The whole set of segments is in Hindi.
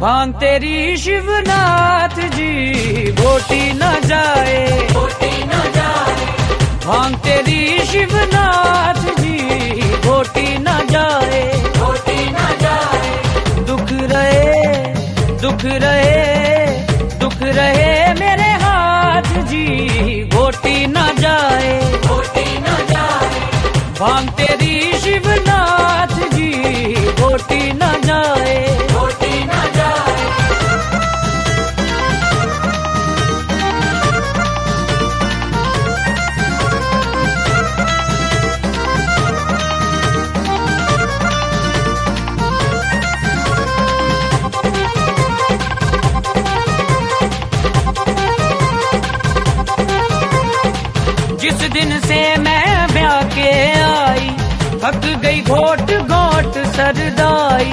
भांग तेरी शिवनाथ जी घोटी न जाए, घोटी न जाए। भांग तेरी शिवनाथ जी घोटी न जाए, घोटी न जाए। दुख रहे दुख रहे दुख रहे मेरे हाथ जी घोटी न जाए, घोटी न जाए। भांग तेरी शिवनाथ जी घोटी न जाए, घोटी न जाए। जिस दिन से मैं ब्याह के आई थक गई घोट घोट सरदाई,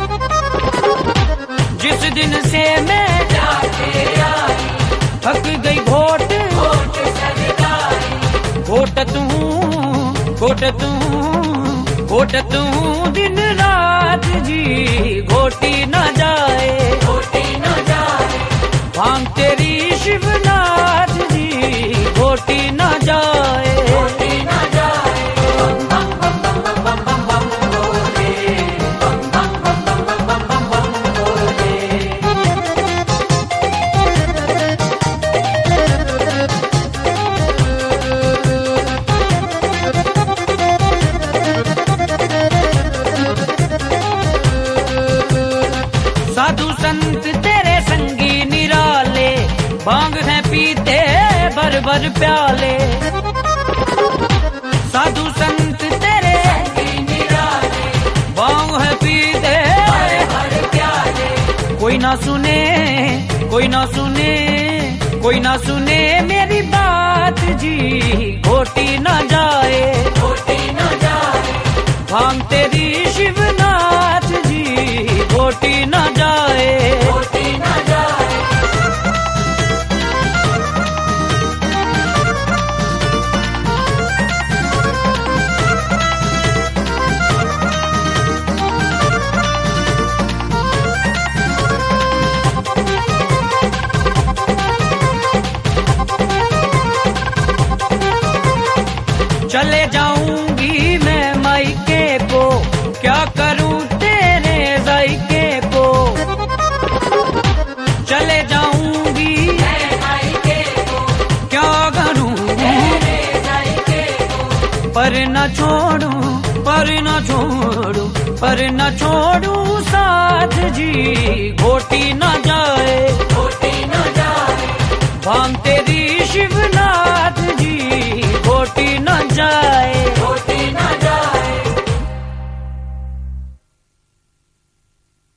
जिस दिन से मैं ब्याह के आई थक गई घोट घोट सरदाई। घोटत हूँ घोटत हूँ घोटत हूँ दिन रात जी घोटी न जाए, घोटी न जाए। भांग तेरी शिवनाथ जी घोटी न जाए। घोटी न जाए। बम बम बम बम बम बम बम बम बोले, बम बम बम बम बम बम बम बम बोले। साधु संत तेरे संगी निराले भांग है पीते भर भर प्याले, साधु संत तेरे संगी निराले भांग है पीते भर भर प्याले। कोई ना सुने कोई ना सुने कोई ना सुने मेरी बात जी घोटी न जाए, घोटी न जाए। भांग तेरी शिवनाथ जी घोटी न जाए। घोटी न जाए। चले जाऊंगी मैं मायके को क्या करूं तेरे जायके को, चले जाऊंगी मैं मायके को क्या करूं तेरे जायके को। पर न छोड़ूं पर न छोड़ूं पर न छोड़ूं साथ जी घोटी न जाए।